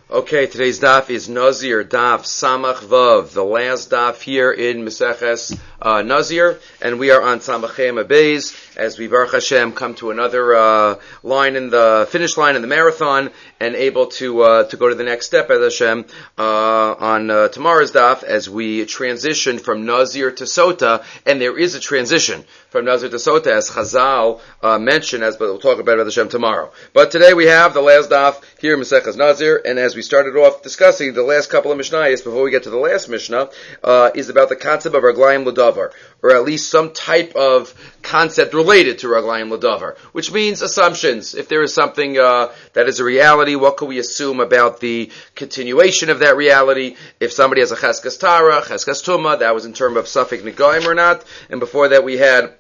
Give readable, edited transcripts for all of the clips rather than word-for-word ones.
Okay, today's daf is Nazir, daf Samach Vav, the last daf here in Meseches Nazir, and we are on Samach Chem Beis as we, Baruch Hashem, come to another line in the finish line in the marathon and able to go to the next step, as Hashem, on tomorrow's daf as we transition from Nazir to Sota, and there is a transition from Nazir to Sota as Chazal mentioned, but we'll talk about it, Hashem, tomorrow. But today we have the last daf here in Meseches Nazir, and as we started off discussing the last couple of Mishnayos, before we get to the last Mishnah, is about the concept of Raglayim L'Davar, or at least some type of concept related to Raglayim L'Davar, which means assumptions. If there is something that is a reality, what can we assume about the continuation of that reality? If somebody has a Cheskas Tara, Cheskas Tumah, that was in terms of Safek Negaim or not, and before that we had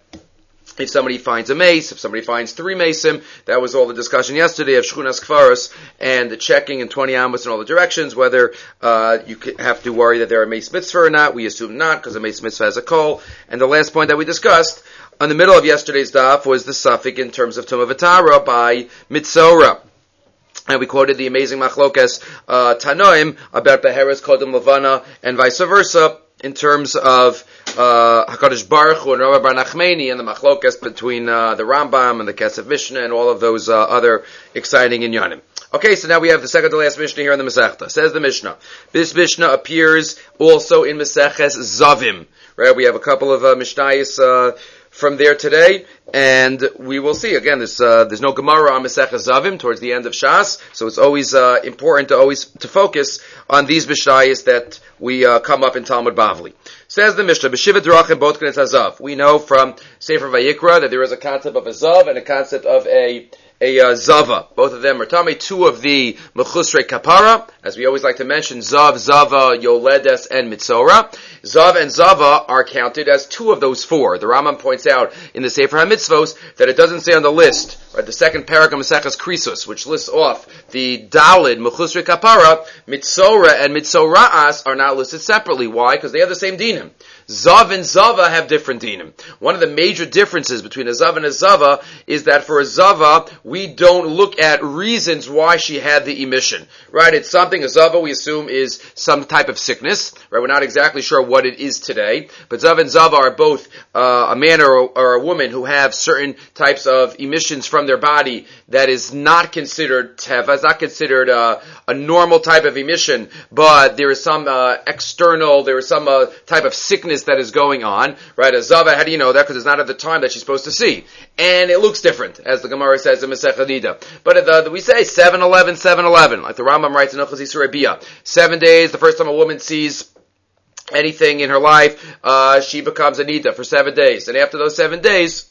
if somebody finds a mace, if somebody finds 3 maceim, that was all the discussion yesterday of Shchunas Kfaros and the checking in 20 amos in all the directions, whether you have to worry that they're a mace mitzvah or not. We assume not, because a mace mitzvah has a kol. And the last point that we discussed on the middle of yesterday's daf was the suffix in terms of Tumah V'Tara by Mitzora. And we quoted the amazing Machlokas Tanoim about Beheres Kodem Levana and vice versa, in terms of HaKadosh Baruch Hu and Rabbi Bar Nachmani and the machlokas between the Rambam and the Kesef Mishnah and all of those other exciting inyanim. Okay, so now we have the second to last Mishnah here in the Masechta. Says the Mishnah. This Mishnah appears also in Maseches Zavim. Right, we have a couple of Mishnayos from there today, and we will see again. There's no Gemara on Maseches Zavim towards the end of Shas, so it's always important to focus on these Mishnayos that we come up in Talmud Bavli. Says the Mishnah, B'Shiva Drachim Bot K'netz Hazav. We know from Sefer Vayikra that there is a concept of a zav and a concept of a zava. Both of them are Tamei, 2 of the Mechusrei Kapara, as we always like to mention, Zav, Zava, Yoledes, and Mitzora. Zav and Zava are counted as 2 of those 4. The Rambam points out in the Sefer HaMitzvos that it doesn't say on the list, right, the second parak of Maseches Krisos, which lists off the Dalid, Mechusrei Kapara, Mitzora and Mitzoraas are not listed separately. Why? Because they have the same dinim. Zav and Zava have different dinim. One of the major differences between a Zav and a Zava is that for a Zava, we don't look at reasons why she had the emission. Right? It's something, a Zava we assume is some type of sickness. Right? We're not exactly sure what it is today. But Zav and Zava are both a man or a woman who have certain types of emissions from their body that is not considered teva, it's not considered a normal type of emission, but there is some external, there is some type of sickness that is going on, right? A Zava, how do you know that? Because it's not at the time that she's supposed to see. And it looks different, as the Gemara says in Masechet Nida. But we say 7-11, 7-11, like the Rambam writes in Ochaz Yisur Biyah. 7 days, the first time a woman sees anything in her life, she becomes a Nida for 7 days. And after those 7 days,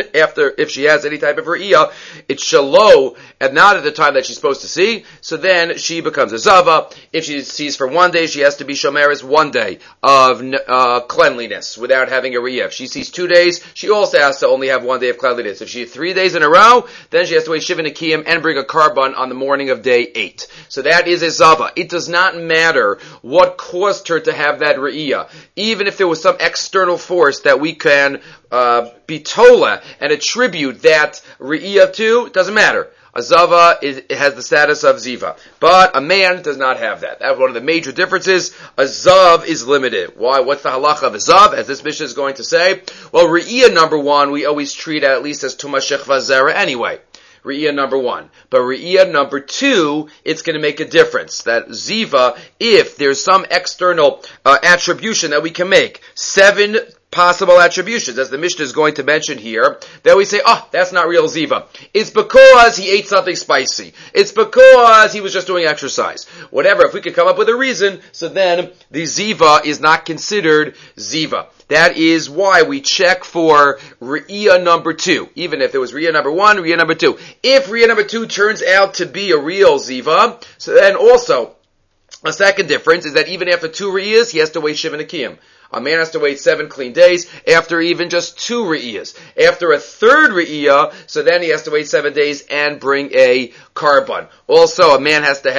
if she has any type of re'iyah, it's shalo, and not at the time that she's supposed to see, so then she becomes a zava. If she sees for 1 day, she has to be shomeres 1 day of cleanliness without having a re'iyah. If she sees 2 days, she also has to only have 1 day of cleanliness. If she has 3 days in a row, then she has to wait shiva nekiyim and bring a carbon on the morning of day 8. So that is a zava. It does not matter what caused her to have that re'iyah. Even if there was some external force that we can be tola and attribute that re'iyah to, it doesn't matter. A zava has the status of ziva. But a man does not have that. That's one of the major differences. A zav is limited. Why? What's the halacha of a zav? As this Mishnah is going to say. Well, re'iyah number 1, we always treat at least as tumah shechva zera anyway. Re'iyah number 1. But Re'iyah number 2, it's going to make a difference. That Ziva, if there's some external attribution that we can make, 7 possible attributions, as the Mishnah is going to mention here, that we say, that's not real Ziva. It's because he ate something spicy. It's because he was just doing exercise. Whatever, if we could come up with a reason, so then the Ziva is not considered Ziva. That is why we check for Re'iyah number 2. Even if it was Re'iyah number 1, Re'iyah number 2. If Re'iyah number 2 turns out to be a real Ziva, so then also, a second difference is that even after 2 Re'iyahs, he has to wait Shiva Nekiyim. A man has to wait 7 clean days after even just 2 re'iyahs. After a third re'iyah, so then he has to wait 7 days and bring a carbon. Also, a man has to have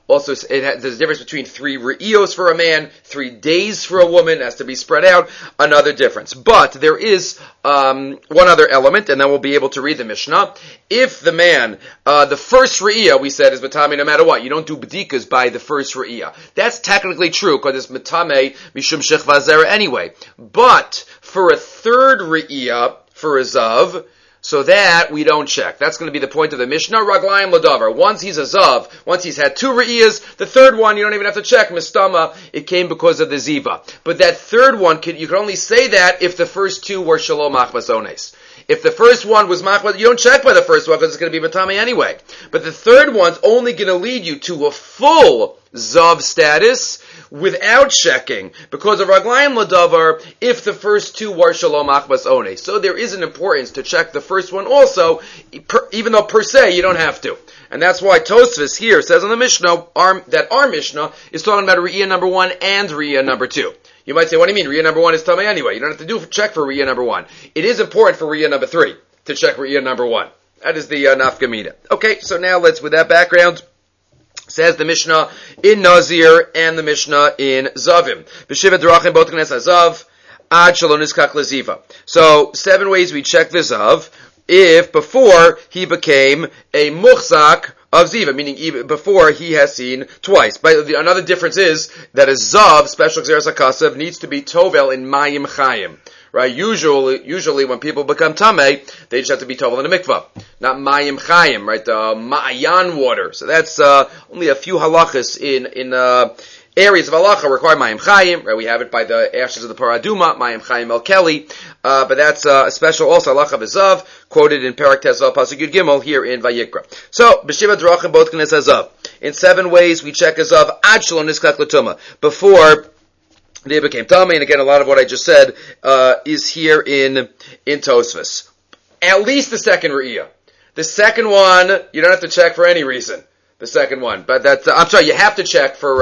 Also, there's a difference between 3 re'iyos for a man, 3 days for a woman, has to be spread out, another difference. But there is one other element, and then we'll be able to read the Mishnah. If the man, the first re'iyah, we said, is matame no matter what. You don't do b'dikas by the first re'iyah. That's technically true, because it's matame mishum shechva zera anyway. But for a third re'iyah, for a zav, so that we don't check. That's going to be the point of the Mishnah. Raglayim ladavar. Once he's a zav, once he's had 2 re'iyas, the third one you don't even have to check. Mistama, it came because of the ziva. But that third one, you can only say that if the first 2 were shalom machmas ones. If the first one was machmas, you don't check by the first one because it's going to be matame anyway. But the third one's only going to lead you to a full zav status without checking, because of raglayim ladavar, if the first 2 were shalom achbas one. So there is an importance to check the first one also, even though per se you don't have to. And that's why Tosfos here says on the Mishnah, that our Mishnah is talking about Re'iyah number 1 and Re'iyah number 2. You might say, what do you mean? Re'iyah number 1 is Tamei anyway. You don't have to check for Re'iyah number 1. It is important for Re'iyah number 3 to check Re'iyah number 1. That is the nafka mina. Okay, so now with that background, says the Mishnah in Nazir and the Mishnah in Zavim. B'shiva drachim both knes hazav ad shalom niskach leziva. So 7 ways we check the zav if before he became a muchzak of ziva, meaning even before he has seen twice. But another difference is that a zav, special xeris hakasav, needs to be tovel in mayim chayim. Right? Usually when people become tamei, they just have to be tovel in a mikvah, not mayim chayim, right? The ma'ayan water. So that's only a few halachas in areas of halacha require mayim chayim. Right? We have it by the ashes of the paraduma, mayim chayim el keli. But that's a special also halacha v'zav quoted in Perak Tezvav pasuk Yud Gimel here in Vayikra. So b'shiva drachim both knes hazav. In 7 ways we check a zav ad shalom niskach l'tuma, before they became Tami, and again, a lot of what I just said is here in Tosfos. At least the second Re'iyah. The second one, you don't have to check for any reason. The second one, but that's I'm sorry, you have to check for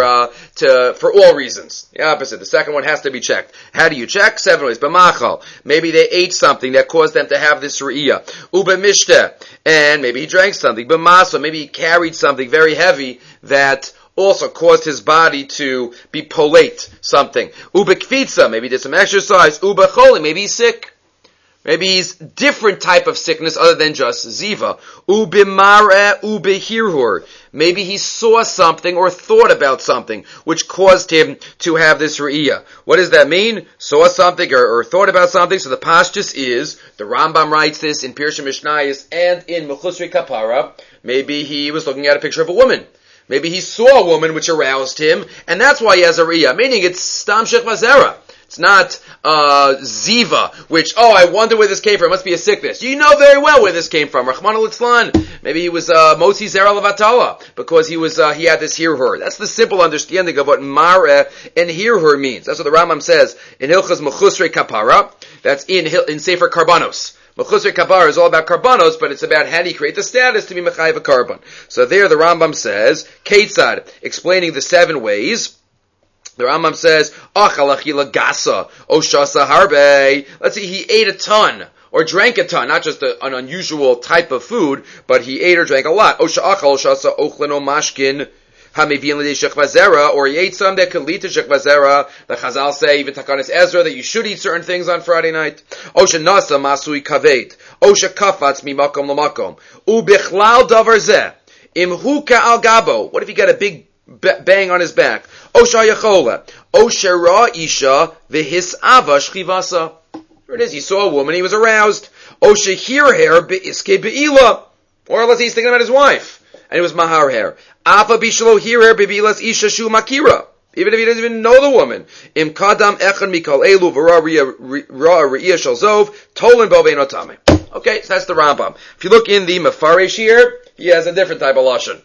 all reasons. The opposite. The second one has to be checked. How do you check? 7 ways. B'machal. Maybe they ate something that caused them to have this Re'iyah. U'b'mishteh. And maybe he drank something. B'masa. Maybe he carried something very heavy that also caused his body to be polate something. Ubekvitza, maybe he did some exercise. Ubecholi, maybe he's sick. Maybe he's different type of sickness other than just ziva. Ubimare ubehirhur. Maybe he saw something or thought about something which caused him to have this re'iyah. What does that mean? Saw something or thought about something. So the pashtus is, the Rambam writes this in Pirsha Mishnayos and in Mechusri Kapara. Maybe he was looking at a picture of a woman. Maybe he saw a woman which aroused him, and that's why he has a re'iyah. Meaning it's stam shechva zera. It's not ziva, which, I wonder where this came from. It must be a sickness. You know very well where this came from. Rahman al-Itzlan. Maybe he was motzi zera levatala, because he had this hirhur. That's the simple understanding of what mareh and hirhur means. That's what the Rambam says in Hilchas Mechusrei Kapara. That's in Sefer Karbanos. Mechusrei Kapara is all about karbanos, but it's about how do you create the status to be mechayiv a carbon. So there the Rambam says, Ketzad, explaining the 7 ways. The Rambam says, Achalachila gasa, oshasa harbe. Let's see, he ate a ton, or drank a ton, not just an unusual type of food, but he ate or drank a lot. Osha achal, oshasa ochleno mashkin, hamivin l'dei shechvazera, or he ate some that could lead to shechvazera. The Chazal say, even Takanis Ezra, that you should eat certain things on Friday night. Osha nasa masui kavet, osha kafatz mimakom lamakom, ubichlal davar zeh, imhuka al gabo. What if he got a big bang on his back? Osha yachola, osha ra isha v'hisava shchivasa. There it is. He saw a woman, he was aroused. Osha hirher be'iske be'ila. Or let's say he's thinking about his wife, and it was mahar hair. Afa bishlo hirher be'ilas isha shu makira. Even if he doesn't even know the woman. Im kadam echan mikal elu v'ra re'iyah shel zov tolen bo ve'en otame. Okay, so that's the Rambam. If you look in the Mefarish here, he has a different type of lashon.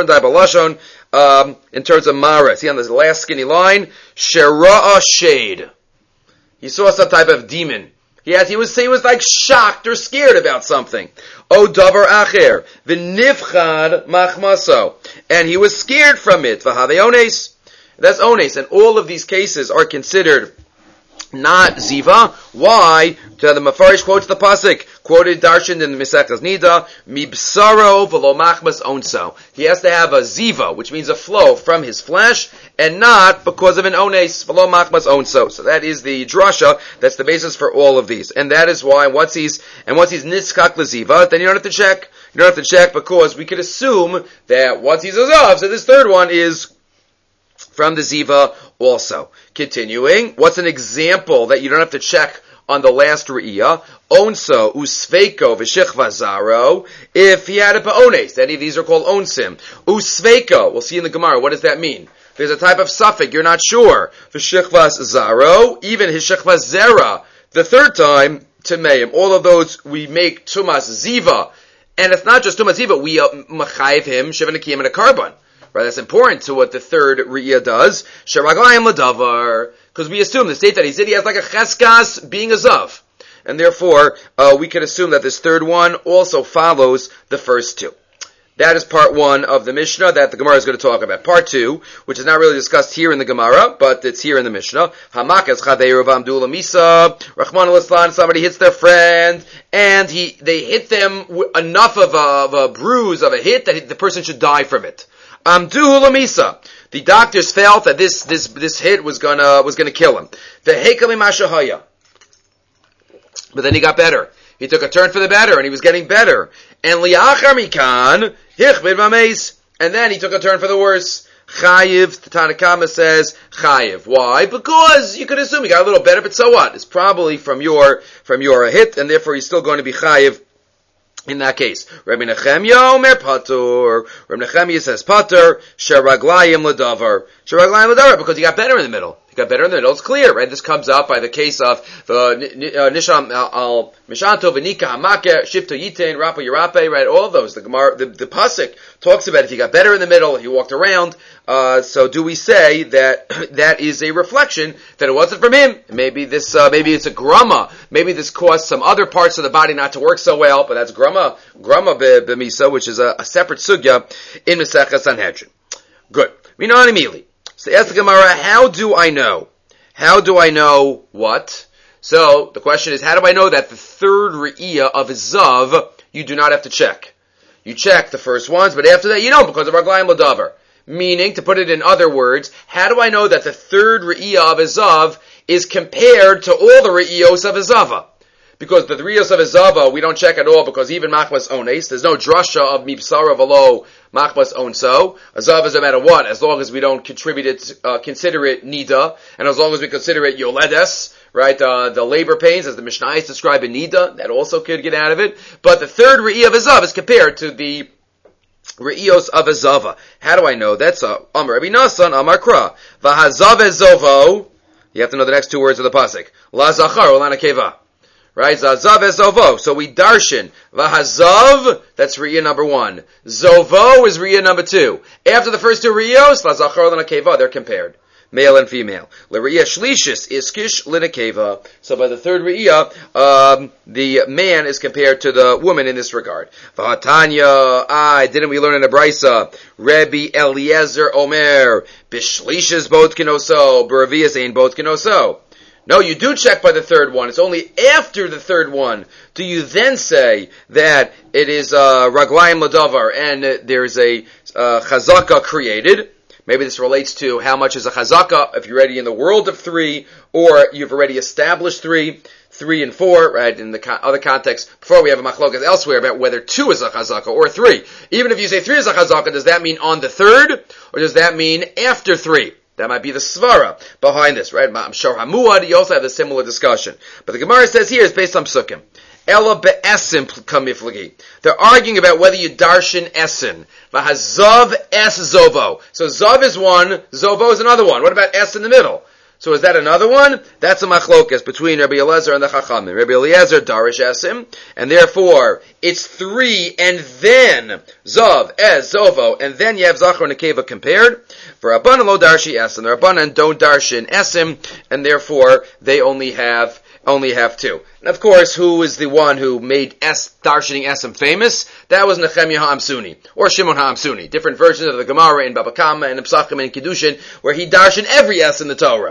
In terms of Mara. See on this last skinny line, Shera'a shade. He saw some type of demon. He was like shocked or scared about something. O davar acher, v'nifchad machmaso. And he was scared from it. V'have ones. That's ones. And all of these cases are considered not Ziva. Why? The Mefarish quotes the pasuk, quoted Darshan in the Mesechus Nida, Mibsaro v'lo machmas onso. He has to have a Ziva, which means a flow from his flesh, and not because of an ones, v'lo machmas onso. So that is the drasha, that's the basis for all of these. And that is why once he's nitzkak l'ziva, then you don't have to check. You don't have to check because we could assume that once he's a zav, so this third one is from the Ziva also. Continuing, what's an example that you don't have to check on the last Re'iyah? Onso, Usveiko, V'shechva Zaro. If he had a Pa'ones, any of these are called Onsim. Usveiko, we'll see in the Gemara, what does that mean? There's a type of suffix, you're not sure. V'shechva Zaro, even his Shechva Zera, the third time, Temeim. All of those we make Tumas Ziva. And it's not just Tumas Ziva, we machayiv him, Shevan Akiyim and a carbon. Right, that's important to what the third Re'iyah does. Sheraglayim Ladavar, because we assume the state that he has like a cheskas being a zav. And therefore, we can assume that this third one also follows the first two. That is part one of the Mishnah that the Gemara is going to talk about. Part two, which is not really discussed here in the Gemara, but it's here in the Mishnah. Hamakas Chadeiru V'Amdula Misa, Rahman al-Islan, somebody hits their friend, and they hit them enough of a bruise, of a hit, that the person should die from it. Amdu Lamisa. The doctors felt that this hit was gonna kill him. The Hekali Mashahaya. But then he got better. He took a turn for the better, and he was getting better. And Liachar Mikan, Hichbid Mameis. And then he took a turn for the worse. Chayiv, the Tanna Kama says, Chayiv. Why? Because you could assume he got a little better, but so what? It's probably from your hit, and therefore he's still going to be Chayiv in that case. Rabbi Nechemya Omer Patur. Rabbi Nechemya says Patur, Sheraglayim Ladavar. Sheraglayim Ladavar, because he got better in the middle. He got better in the middle. It's clear, right? This comes up by the case of the Nisham al Mishanto V'Nika Hamake, Shifto Yitain, Rapa Yerape, right? All of those. The Gemara, the Pasuk talks about if he got better in the middle, he walked around. So do we say that that is a reflection that it wasn't from him? Maybe it's a grama. Maybe this caused some other parts of the body not to work so well, but that's grama b'misa, which is a separate sugya in Masechah Sanhedrin. Good. We know immediately. So ask the Gemara, how do I know? How do I know what? So the question is, how do I know that the third Re'iyah of Zav, you do not have to check? You check the first ones, but after that you don't, because of Raglayim Ladavar. Meaning, to put it in other words, how do I know that the third Re'iyah of Zav is compared to all the Re'iyos of Zava? Because the Re'iyos of Zava we don't check at all, because even Machmas Ones, there's no drasha of Mibsara V'lo Machmas Onso. A Zav is no matter what, as long as we don't consider it Nida, and as long as we consider it Yoledes, right, the labor pains, as the Mishnayos describe in Nida, that also could get out of it. But the third Re'iyah of Zav is compared to the Re'iyos of Zava. How do I know? That's Amar Rabbi Nasan, Amar Kra. V'hazav ezovo, you have to know the next two words of the pasuk. La zachar or la nekeva. Right? Zazav ezovo. So we darshan. V'hazav, that's Re'iyah number one. Zovo is Re'iyah number two. After the first two Re'iyos, la zachar or la nekeva, they're compared. Male and female. L'Re'iyah shlishis iskish l'nekeva. So by the third Re'iyah, the man is compared to the woman in this regard. V'hatanya, didn't we learn in the Brisa? Rabbi Eliezer Omer, b'shlishis bot kenoso, b'raviyas ein bot kenoso. No, you do check by the third one. It's only after the third one do you then say that it is Raglayim Ladavar and there's a chazaka created. Maybe this relates to how much is a chazaka, if you're already in the world of three, or you've already established three and four, right, in the other context. Before we have a machlokas elsewhere about whether two is a chazaka or three. Even if you say three is a chazaka, does that mean on the third, or does that mean after three? That might be the svara behind this, right? I'm sure Hamuad, you also have a similar discussion. But the Gemara says here is based on psukim. Ela be'esim kamiflagi. They're arguing about whether you darshan esin. Vahazav es zovo. So zav is one, zovo is another one. What about es in the middle? So is that another one? That's a machlokas between Rabbi Eliezer and the Chachamim. Rabbi Eliezer darish esim, and therefore it's three and then zav, es, zovo, and then you have zachar and nekeva compared. For Rabbanan lo darshi esim. The Rabbanan don't darshan esim, and therefore they only have two. And of course, who is the one who made darshaning esim famous? That was Nechemya HaAmsuni, or Shimon HaAmsuni. Different versions of the Gemara in Baba Kama and in Psachim and in Kiddushin, where he darshan every es in the Torah.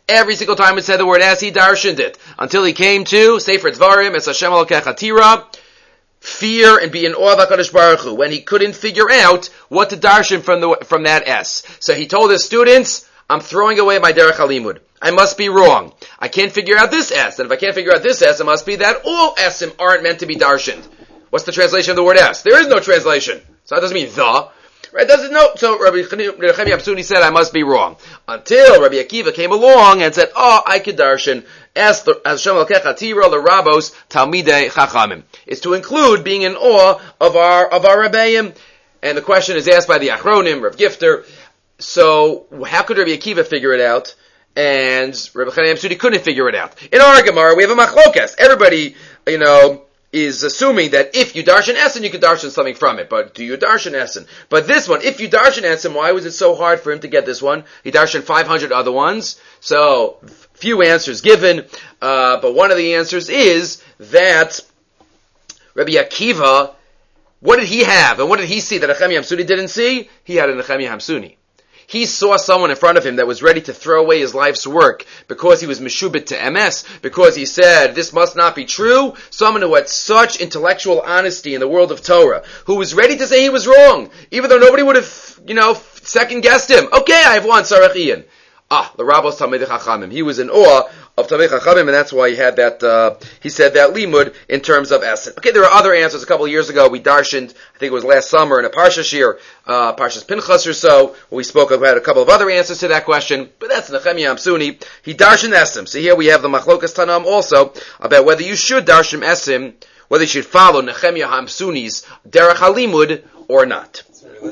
Every single time it said the word es, he darshaned it. Until he came to Sefer Dvarim, Es Hashem Elokecha Tira, fear and be in awe of HaKadosh Baruch Hu, when he couldn't figure out what to darshan from that es. So he told his students, I'm throwing away my derech halimud. I must be wrong. I can't figure out this es, and if I can't figure out this es, it must be that all esim aren't meant to be darshaned. What's the translation of the word es? There is no translation. So that doesn't mean the. Right? Doesn't know. So Rabbi Nechemia Hamsuni said, I must be wrong. Until Rabbi Akiva came along and said, I could darshan es Hashem Elokecha Tira l'Rabos Talmidei Chachamim. It's to include being in awe of our Rebbeim. And the question is asked by the Achronim, Rav Gifter. So how could Rabbi Akiva figure it out? And Rabbi Chanina Hamsuni couldn't figure it out. In our Gemara, we have a machlokas. Everybody, is assuming that if you darshan Essen, you can darshan something from it. But do you darshan Essen? But this one, if you darshan Essen, why was it so hard for him to get this one? He darshan 500 other ones. So, few answers given. But one of the answers is that Rabbi Akiva, what did he have? And what did he see that Nechemia Hamsuni didn't see? He had a Nechemia Hamsuni. He saw someone in front of him that was ready to throw away his life's work because he was meshubit to MS, because he said, this must not be true. Someone who had such intellectual honesty in the world of Torah, who was ready to say he was wrong, even though nobody would have, second-guessed him. Okay, I have one, Sarach Ian. The Rabbos Talmidei Chachamim. He was in awe of Talmidei Chachamim, and that's why he had that, he said that limud in terms of Essen. Okay, there are other answers. A couple of years ago, we darshaned, I think it was last summer, in a Parsha Shir, Parshas Pinchas or so, where we spoke about a couple of other answers to that question, but that's Nechemia Hamsuni. He darshaned Essen. So here we have the Machlokas Tanam also, about whether you should darshan Essen, whether you should follow Nechemia Hamsuni's Derech HaLimud or not.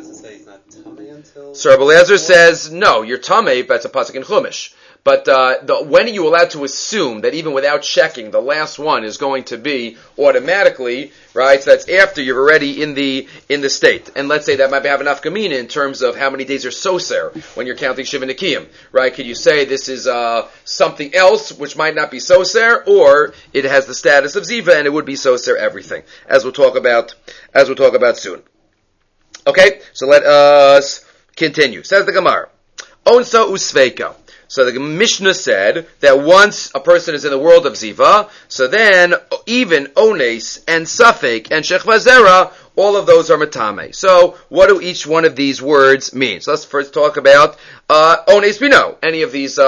So Rabbi Eliezer says, no, you're tamei, but it's a pasuk in Chumash. But when are you allowed to assume that even without checking, the last one is going to be automatically, right? So that's after you're already in the state. And let's say that might have enough kamina in terms of how many days are soser when you're counting Shiva Nikiyim, right? Could you say this is something else which might not be soser, or it has the status of ziva and it would be soser everything, as we'll talk about soon. Okay, so let us continue. Says the Gemara, Onsa usveika. So the Mishnah said that once a person is in the world of Ziva, so then even Ones and Safek and Shechvazera, all of those are Matame. So what do each one of these words mean? So let's first talk about Ones we know. Any of these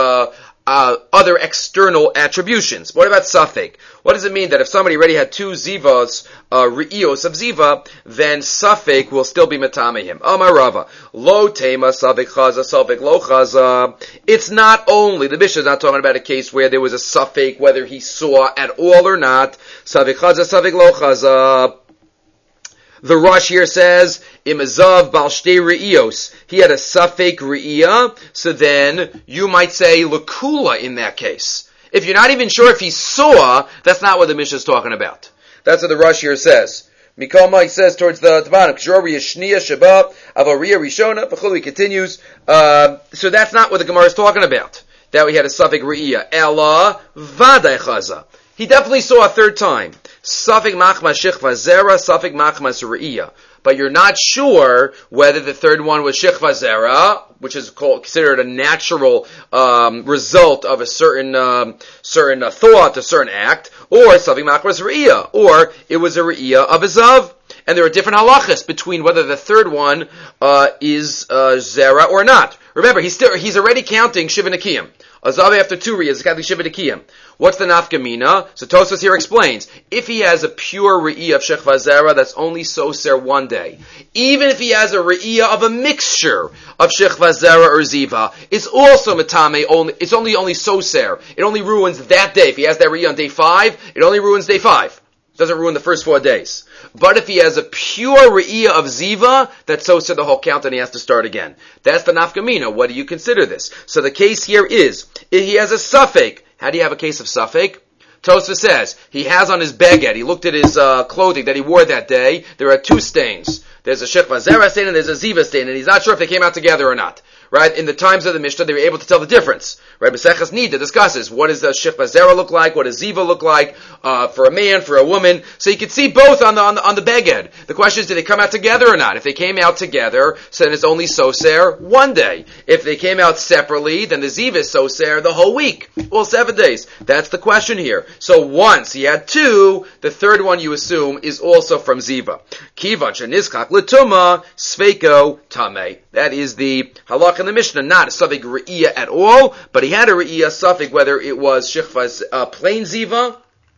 other external attributions. What about Safek? What does it mean that if somebody already had two Zivas, Re'ios of Ziva, then Safek will still be Matame him? Amar Rava, Lo Tema, Safek Chaza, Safek Lo Chaza. It's not only, the Mishnah is not talking about a case where there was a Safek, whether he saw at all or not. Safek Chaza, Safek Lo Chaza. The Rosh here says, Imazav Bal Shtei Re'ios. He had a Safek Re'iyah, so then you might say Lakula in that case. If you're not even sure if he saw, that's not what the Mishnah is talking about. That's what the Rosh here says. Mikol Mike says towards the bottom, Kshori Yeshniya Shabbat, Avariya Rishona, Bechulu, he continues. So that's not what the Gemara is talking about. That we had a Safek Re'iyah. Ela Vadai Chaza. He definitely saw a third time. Safek Machmas Shechva Zera, Safek Machmas Re'iyah. But you're not sure whether the third one was Shechva Zera, which is considered a natural result of a certain thought, a certain act, or Safek Machmas Re'iyah, or it was a Re'iyah of a Zav. And there are different halachas between whether the third one is Zera or not. Remember, he's already counting Shiva Nikiyim. A Zav after 2 Re'iyahs is counting Shiva Nikiyim. What's the nafkamina? So Tosfos here explains, if he has a pure Re'iyah of Shechva Zera, that's only Soser one day. Even if he has a Re'iyah of a mixture of Shechva Zera or Ziva, it's also Matame, it's only Soser. It only ruins that day. If he has that Re'iyah on day 5, it only ruins day 5. It doesn't ruin the first 4 days. But if he has a pure Re'iyah of Ziva, that's Soser the whole count and he has to start again. That's the nafkamina. What do you consider this? So the case here is, if he has a Safek. How do you have a case of Safek? Tosfos says, he has on his beged, he looked at his clothing that he wore that day, there are 2 stains. There's a Shechva Zera stain and there's a Ziva stain, and he's not sure if they came out together or not. right? In the times of the Mishnah, they were able to tell the difference, right? Maseches Nida discusses what does the Shechva Zera look like, what does Ziva look like, for a man, for a woman. So you could see both on the beged. The question is, did they come out together or not? If they came out together, so then it's only soser one day. If they came out separately, then the Ziva is soser the whole week, all 7 days. That's the question here. So once he had two, the third one you assume is also from Ziva. Kivan sheniskak l'tuma sveiko tameh. That is the halach in the Mishnah, not a suffik re'iyah at all, but he had a re'iyah suffik whether it was shechvas plain Ziva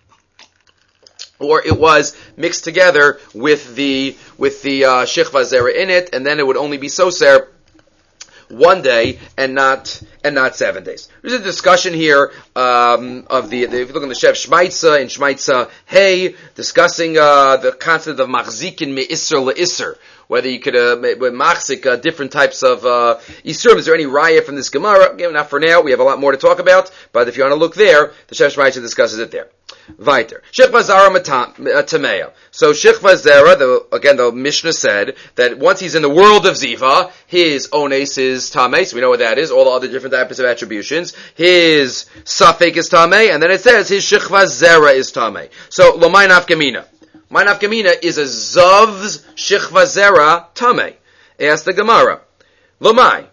or it was mixed together with the shechva zera in it, and then it would only be soser one day and not 7 days. There's a discussion here of the if you look in the Shev Shmaitza in Shmaitza Hey, discussing the concept of machzikin me'isser le'isser. Whether you could machzik different types of isurim. Is there any raya from this Gemara? Again, not for now. We have a lot more to talk about. But if you want to look there, the Shev Shmaitza discusses it there. Weiter. Shechva Zara Tameya. So Shechva Zara, again, the Mishnah said that once he's in the world of Ziva, his ones is Tameh, so we know what that is, all the other different types of attributions. His Safek is Tameh, and then it says his Shechva Zara is Tameh. So, Lomai Nafkamina. My Nafkamina is a Zav's Shechva Zera Tameh. Ask the Gemara. Lomai.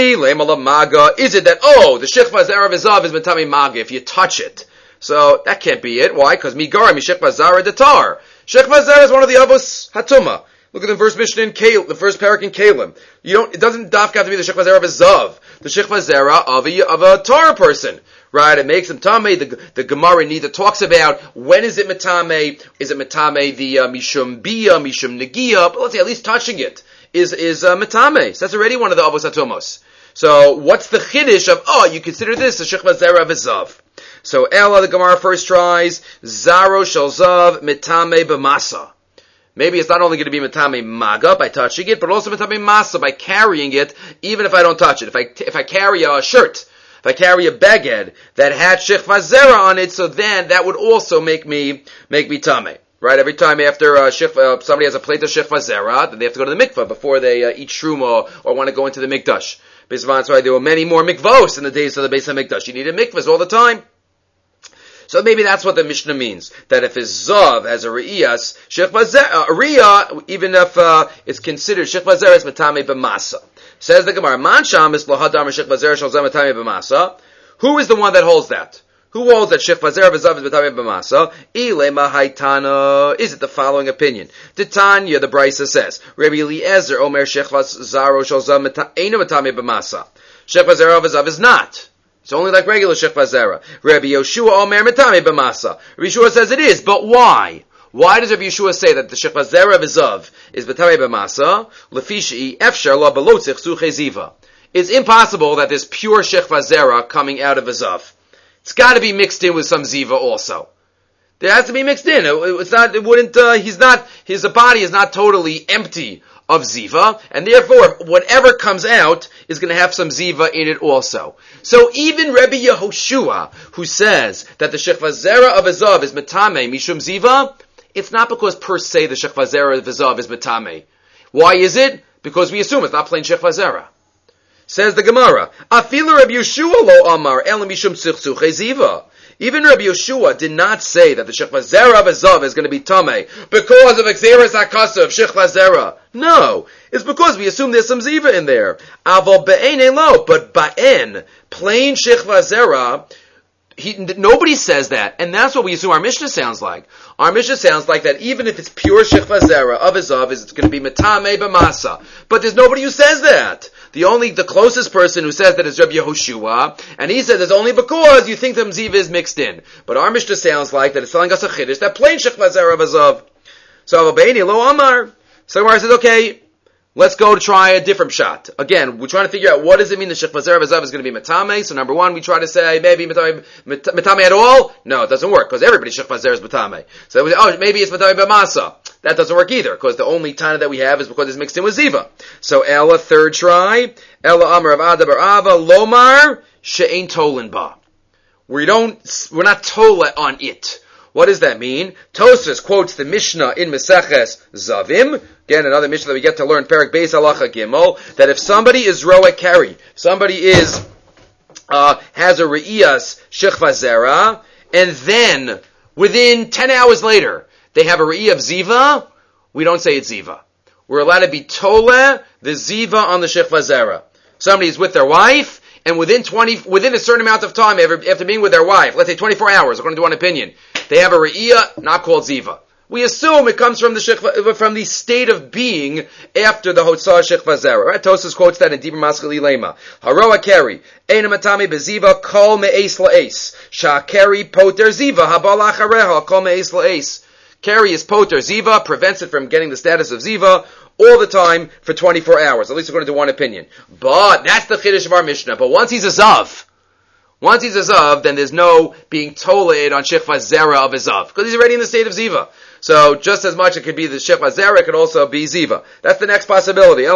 Is it that, the Shechva Zera of a Zav is Matami Maga if you touch it? So that can't be it. Why? Because Migara Mishechva Zara Datar. Shechva Zara is one of the Avos Hatuma. Look at the first Mishnah in Kalim, the first parak in Kalim. It doesn't dafka have to be the Shechva Zera of a Zav. The Shechva Zera of a Torah person. Right? It makes him Tameh. The Gemara Nida talks about when is it Metameh? Is it Metameh the Mishum Bia, Mishum Negia? But let's say at least touching it is Metameh. So that's already one of the Avos Hatumos. So what's the Chiddush of, you consider this a Shechva Zera of a Zav? So Ella, the Gemara first tries, Zaro Shel Zav Metame B'masa. Maybe it's not only going to be Metame Maga by touching it, but also Metame Masa by carrying it, even if I don't touch it. If I carry a shirt, if I carry a beged that had Shechva Zera on it, so then that would also make me Tameh. Right? Every time after somebody has a plate of Shechva Zera, then they have to go to the mikvah before they eat shruma or want to go into the mikdash. That's why there were many more mikvos in the days of the Beis HaMikdash. You needed mikvahs all the time. So maybe that's what the Mishnah means. That if his Zav has a Re'iyas, Shechva Zera, even if it's considered Shechva Zera, it's Metame B'masa. Says the Gemara, Man Sham is Lohadam Shechva Zera Shal Zem Metame B'masa. Who is the one that holds that? Who holds that Shechva Zera v'Zav is Metame B'masa? Ilema Haitana. Is it the following opinion? Titania, the Brisa says, Rabbi Eliezer Omer Shechva Zara Shal Zem Eino Metame B'masa. Shechva Zera v'Zav is not. It's only like regular Shechva Zera. Rabbi Yoshua Omer Metame B'masa. Rabbi Yeshua says it is, but why? Why does Rabbi Yeshua say that the Shechva Zera v'Zav is Metame B'masa? Lefishi Efshar La Belotzich Suche Ziva. It's impossible that there's pure Shechva Zera coming out of a Zav. It's got to be mixed in with some Ziva also. There has to be mixed in. His body is not totally empty of Ziva, and therefore, whatever comes out is going to have some Ziva in it also. So even Rabbi Yehoshua, who says that the Shechva Zera of a Zav is Metame Mishum Ziva, it's not because per se the Shechva Zera of a Zav is Metame. Why is it? Because we assume it's not plain Shechva Zera. Says the Gemara, Afilu Rabbi Yeshua lo amar elam mishum sichsuche ziva. Even Rabbi Yeshua did not say that the Shechva Zera of a Zav is going to be Tameh because of Xeris HaKasa of Shechva Zera. No, it's because we assume there's some Ziva in there. Aval be'en lo, but ba'en, plain Shechva Zera, nobody says that, and that's what we assume our Mishnah sounds like. Our Mishnah sounds like that even if it's pure Shechva Zera of a Zav, it's going to be Metame B'masa. But there's nobody who says that. The closest person who says that is Rabbi Yehoshua, and he says it's only because you think the Ziva is mixed in. But our Mishnah sounds like that it's telling us a Chiddush, that plain Shechva Zera of a Zav. So Avabeini lo Amar. So Gemara says, okay, let's go to try a different shot. Again, we're trying to figure out what does it mean the Shechva Zera of a Zav is going to be Metame. So number one, we try to say maybe Metame at all. No, it doesn't work because everybody's Shechva Zera is Metame. So we say, maybe it's Metame B'masa. That doesn't work either, because the only Tana that we have is because it's mixed in with Ziva. So Ella, third try, Ella Amar of Ada Bar Ava, Lomar, She'ein Tolen Ba. We're not Tola on it. What does that mean? Tosfos quotes the Mishnah in Meseches Zavim, again another Mishnah that we get to learn, Perek Beis Halacha Gimel, that if somebody is Roa Keri, somebody is has a Re'iyas Shechva Zera, and then within 10 hours later they have a Re'iyah of Ziva, we don't say it's Ziva. We're allowed to be Tole the Ziva on the Shechva Zera. Somebody is with their wife, and within a certain amount of time, after being with their wife, let's say 24 hours, according to one opinion, they have a re'iyah, not called ziva. We assume it comes from the state of being after the hotzah shechva zera. Right? Tosfos quotes that in Dibur Maskeli Lema. Haroa keri, eina matami beziva, kol me'es la'es. Sha keri poter ziva, habal achareha, kol me'es la'es. Keri is poter ziva, prevents it from getting the status of ziva, all the time for 24 hours, at least according to one opinion. But that's the chiddush of our Mishnah. But once he's a zav, then there's no being toled on shechva zera of a zav, because he's already in the state of ziva. So just as much it could be the shechva zera, it could also be ziva. That's the next possibility.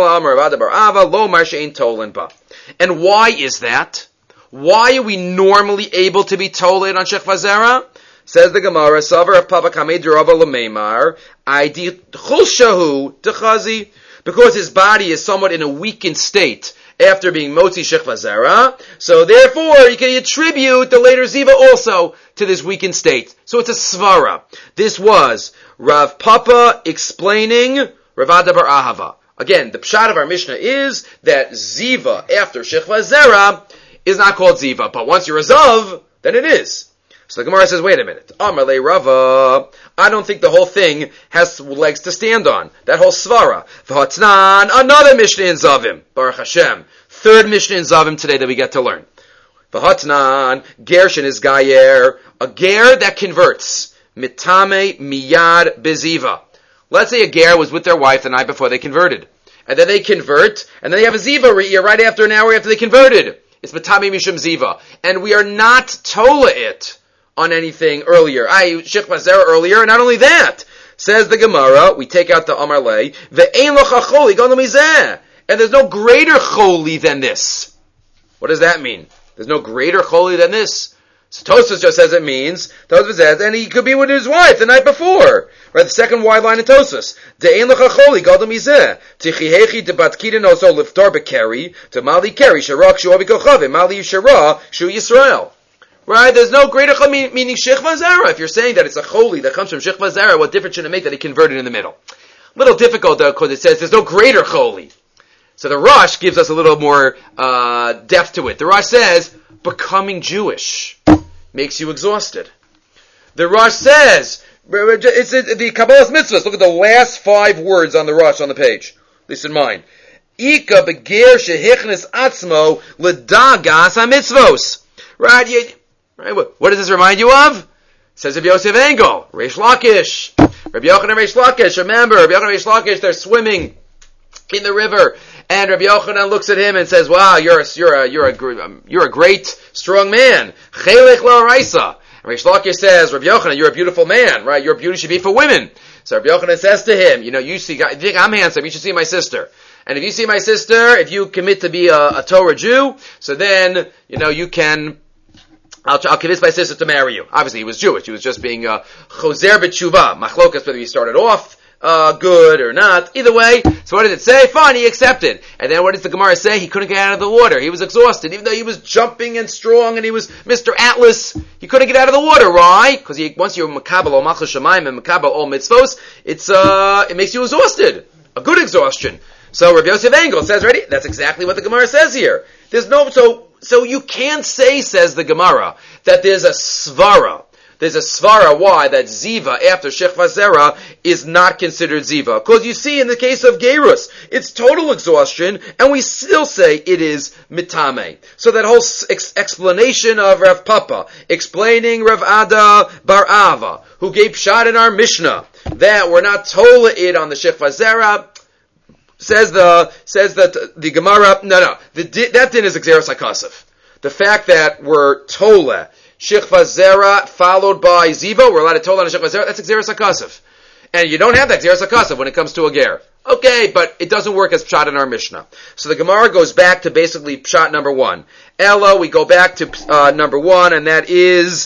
And why is that? Why are we normally able to be toled on shechva zera? Says the Gemara, Savar of Papa Kamed Rava Lameimar, Aidi Chulshahu Techazi, because his body is somewhat in a weakened state after being Motzi Shechva Zera, so therefore you can attribute the later Ziva also to this weakened state. So it's a Svara. This was Rav Papa explaining Rav Ada bar Ahava. Again, the pshat of our Mishnah is that Ziva after Shechva Zera is not called Ziva, but once you're a Zav, then it is. So the Gemara says, wait a minute. Amarle Rava, I don't think the whole thing has legs to stand on. That whole svara. V'hatnan, another Mishnah in Zavim. Baruch Hashem. Third Mishnah in Zavim today that we get to learn. V'hatnan, Gershin is Gayer, a ger that converts. Mitame miyad beziva. Let's say a ger was with their wife the night before they converted. And then they convert, and then they have a ziva re'iyah right after an hour after they converted. It's mitame mishum ziva. And we are not tola it on anything earlier. Shechva zera earlier, and not only that, says the Gemara, we take out the Amar Lei, ve'ein lo chacholi gadol mizeh, and there's no greater choli than this. What does that mean? There's no greater choli than this. So Tosfos just says it means, Tosfos says, and he could be with his wife the night before. Right, the second wide line in Tosfos. De'ein lo chacholi gadol mizeh, tichihechi debat kidin oso liftar bekeri, to mali keri, sharak shu abikochave, mali shara, shu Yisrael. Right? There's no greater choli, meaning Shechva Zera. If you're saying that it's a choli that comes from Shechva Zera, what difference should it make that he converted in the middle? A little difficult though, because it says there's no greater choli. So the Rosh gives us a little more depth to it. The Rosh says, becoming Jewish makes you exhausted. The Rosh says, it's the Kabbalah's mitzvahs. Look at the last 5 words on the Rosh on the page. Listen mine. Ika beger shehichnes atzmo ledagas ha-mitzvos. Right? Right, what does this remind you of? It says of Yosef Engel, Reish Lakish, Rabbi Yochanan Reish Lakish. Remember, Rabbi Yochanan Reish Lakish, they're swimming in the river, and Rabbi Yochanan looks at him and says, "Wow, you're a great, strong man." Chelech la'araisa. And Reish Lakish says, "Rabbi Yochanan, you're a beautiful man, right? Your beauty should be for women." So Rabbi Yochanan says to him, "You think I'm handsome? You should see my sister." And if you see my sister, if you commit to be a Torah Jew, so then you can. I'll convince my sister to marry you. Obviously, he was Jewish. He was just being choser b'tshuva. Machlokas, whether he started off good or not. Either way, so what did it say? Fine, he accepted. And then what does the Gemara say? He couldn't get out of the water. He was exhausted. Even though he was jumping and strong and he was Mr. Atlas, he couldn't get out of the water. Why? Because once you're makabel ol malchus shamayim and makabel ol mitzvos, it makes you exhausted. A good exhaustion. So Rabbi Yosef Engel says, ready? That's exactly what the Gemara says here. So you can't say, says the Gemara, that there's a svara. There's a svara why that ziva after shechva zera is not considered ziva. Because you see in the case of gerus, it's total exhaustion, and we still say it is mitame. So that whole explanation of Rav Papa, explaining Rav Ada bar Ava, who gave pshat in our Mishnah, that we're not tola it on the shechva zera, says that the Gemara, that din is Xeris HaKasav. The fact that we're Tola, Shechva Zera, followed by Ziva, we're allowed to Tola on Shechva Zera, that's Xeris HaKasav. And you don't have that Xeris HaKasav when it comes to a Ger. Okay, but it doesn't work as Pshat in our Mishnah. So the Gemara goes back to basically Pshat number 1. Ella, we go back to number 1, and that is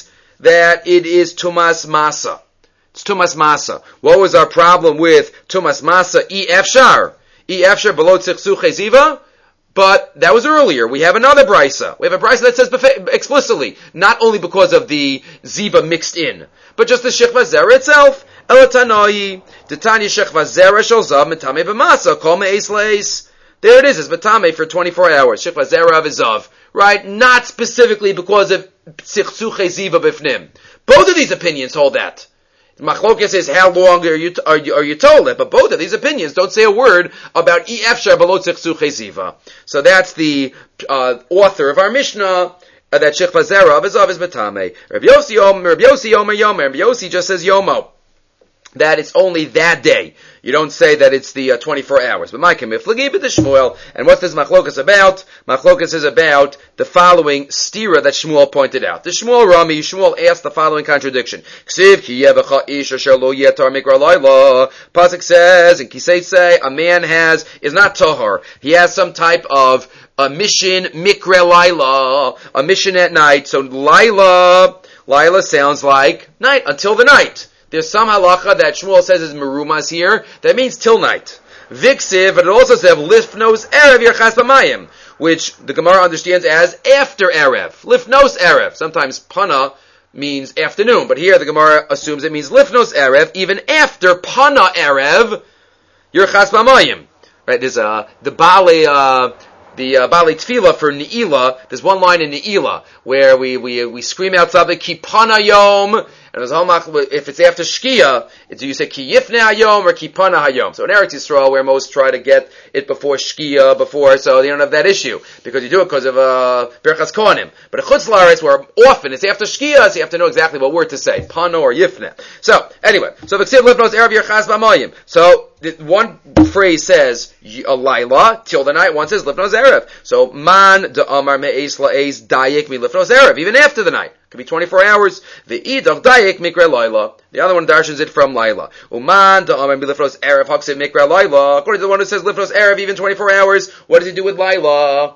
that it is Tumas Masa. It's Tumas Masa. What was our problem with Tumas Masa? E Efshar below Tzich Ziva? But that was earlier. We have another brisa. We have a brisa that says explicitly, not only because of the ziva mixed in, but just the shechva zera itself. Elatanoi, Titania shechva zera shel zav metame b'masa kol me'es le'es. There it is. It's metame for 24 hours. Shechva zera of zav, right? Not specifically because of tzich ziva b'fnim. Both of these opinions hold that. Machlokas is how long are you told it, but both of these opinions don't say a word about efshar below tzich ziva. So that's the author of our Mishnah that shechva zera of is betame. Rabbi Yossi Yomer. Rabbi Yossi just says yomo, that it's only that day. You don't say that it's the 24 hours. But my kemiflagi, but the Shmuel. And what's this machlokas about? Machlokas is about the following stira that Shmuel pointed out. The Shmuel asked the following contradiction. Ksiv ki yevacha ish asher lo yetar mikra layla. Pasuk says, in Kisei, a man is not tahar. He has some type of a mission, mikra layla, a mission at night. So layla sounds like night, until the night. There's some halacha that Shmuel says is merumas here. That means till night. Viksiv, but it also says lifnos erev yerchas b'mayim, which the Gemara understands as after erev. Lifnos erev. Sometimes pana means afternoon, but here the Gemara assumes it means lifnos erev, even after pana erev, yerchas b'mayim. Right? There's the Bali Tefillah for Ne'ilah. There's one line in Ne'ilah where we scream out something, Ki Pana Yom, and if it's after Shkia, you say Ki Yifne Hayom or Ki Pana Hayom. So in Eretz Yisrael, where most try to get it before Shkia, so they don't have that issue, because you do it because of Birchas Kohanim. But in Chutz La'aretz, where often it's after Shkia, so you have to know exactly what word to say, Pana or Yifne. So, anyway, so V'ksiv Lifnos Erev Yerchas B'mayim. So, one phrase says Laila till the night. One says Lifnos Erev. So man de Amar me'es la'es dayik mi Lifnos Erev. Even after the night, it could be 24 hours. The idach dayik mikra Laila. The other one darshans it from Laila. Uman de Amar mi Lifnos Erev haksit mikra Laila. According to the one who says Lifnos Erev, even 24 hours. What does he do with Laila?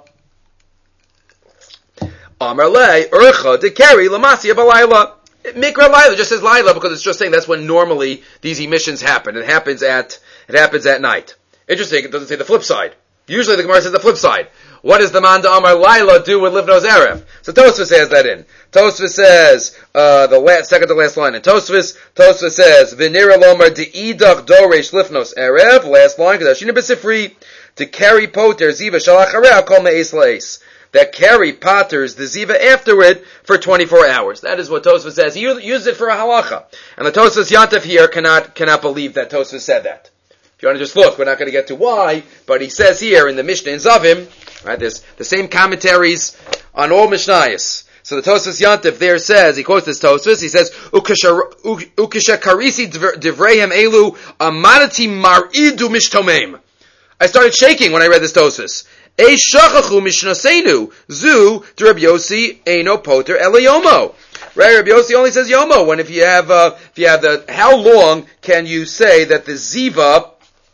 Amar le urcha de carry lamasia b'Laila. Mikra Laila just says Laila because it's just saying that's when normally these emissions happen. It happens at night. Interesting, it doesn't say the flip side. Usually the Gemara says the flip side. What does the man da Amar Laila do with Lifnos Erev? So Tosfos has that in. Tosfos says, second to last line in Tosfos says, V'nira lomar de'idach doresh Lifnos Erev, last line, because Ashina b'sifri, to carry poter ziva shalachareh kol me'es la'es. That carry potters the ziva afterward for 24 hours. That is what Tosfos says. He used it for a halacha. And the Tosfos Yantav here cannot believe that Tosfos said that. If you want to just look, we're not going to get to why, but he says here in the Mishnah in Zavim, right, there's the same commentaries on all Mishnayos. So the Tosfos Yantav there says, he quotes this Tosfos, he says, Ukisha karisi divrehem elu amadati maridu mishtomem. I started shaking when I read this Tosfos. Eishachachu mishnasenu zu Rabbi Yossi eino poter elayomo. Right, Rabbi Yossi only says yomo. When if you have the how long can you say that the ziva